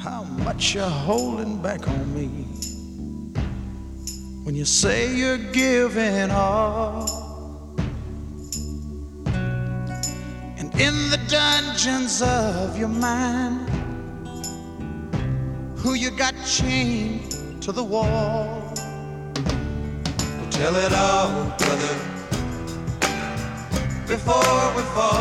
how much you're holding back on me. When you say you're giving all, and in the dungeons of your mind, who you got chained to the wall. Well, tell it all, brother, before we fall.